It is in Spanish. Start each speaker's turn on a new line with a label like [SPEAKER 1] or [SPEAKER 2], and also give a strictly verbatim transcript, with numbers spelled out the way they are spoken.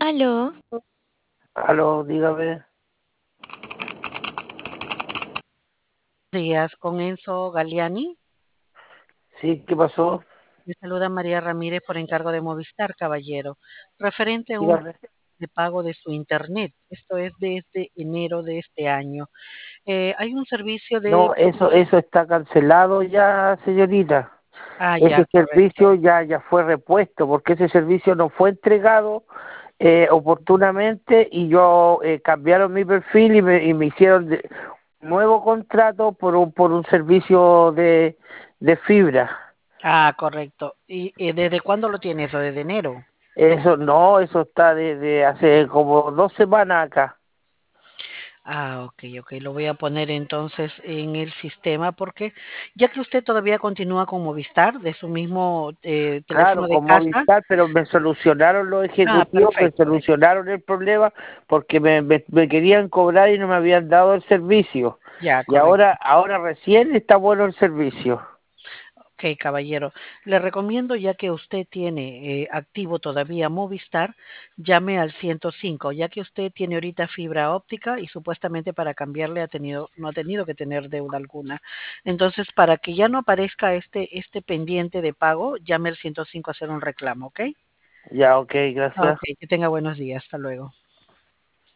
[SPEAKER 1] Aló.
[SPEAKER 2] Aló, dígame.
[SPEAKER 3] Días con Enzo Galiani.
[SPEAKER 2] Sí, ¿qué pasó?
[SPEAKER 3] Le saluda María Ramírez por encargo de Movistar, caballero. Referente a un
[SPEAKER 2] Dígame.
[SPEAKER 3] de pago de su internet. Esto es desde enero de este año. Eh, hay un servicio de...
[SPEAKER 2] No, eso, eso está cancelado ya, señorita.
[SPEAKER 3] Ah, ya,
[SPEAKER 2] Ese
[SPEAKER 3] correcto.
[SPEAKER 2] servicio ya, ya fue repuesto, porque ese servicio no fue entregado eh, oportunamente y yo eh, cambiaron mi perfil y me, y me hicieron de- nuevo contrato por un, por un servicio de, de fibra.
[SPEAKER 3] Ah, correcto. ¿Y eh, desde cuándo lo tiene eso? ¿Desde enero?
[SPEAKER 2] Eso no, eso está desde hace como dos semanas acá.
[SPEAKER 3] Ah, ok, ok. Lo voy a poner entonces en el sistema porque ya que usted todavía continúa con Movistar de su mismo eh,
[SPEAKER 2] Claro,
[SPEAKER 3] teléfono de
[SPEAKER 2] con
[SPEAKER 3] casa.
[SPEAKER 2] Movistar, pero me solucionaron los
[SPEAKER 3] Ah,
[SPEAKER 2] ejecutivos, me
[SPEAKER 3] perfecto.
[SPEAKER 2] solucionaron el problema porque me, me, me querían cobrar y no me habían dado el servicio.
[SPEAKER 3] Ya,
[SPEAKER 2] Y
[SPEAKER 3] correcto.
[SPEAKER 2] ahora, ahora recién está bueno el servicio.
[SPEAKER 3] Ok, caballero. Le recomiendo, ya que usted tiene eh, activo todavía Movistar, llame al ciento cinco, ya que usted tiene ahorita fibra óptica y supuestamente para cambiarle ha tenido, no ha tenido que tener deuda alguna. Entonces, para que ya no aparezca este, este pendiente de pago, llame al ciento cinco a hacer un reclamo, ¿ok?
[SPEAKER 2] Ya, ok, gracias.
[SPEAKER 3] Ok, que tenga buenos días. Hasta luego.